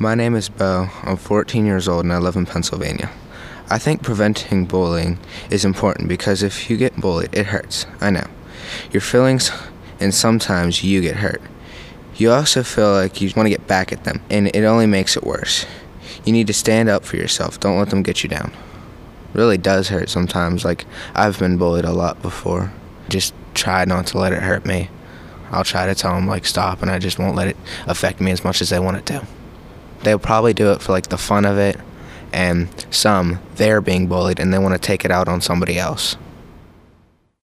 My name is Bo. I'm 14 years old and I live in Pennsylvania. I think preventing bullying is important because if you get bullied, it hurts. I know. Your feelings, and sometimes you get hurt. You also feel like you want to get back at them, and it only makes it worse. You need to stand up for yourself. Don't let them get you down. It really does hurt sometimes. Like, I've been bullied a lot before. Just try not to let it hurt me. I'll try to tell them, stop, and I just won't let it affect me as much as they want it to. They'll probably do it for, the fun of it, and they're being bullied, and they want to take it out on somebody else.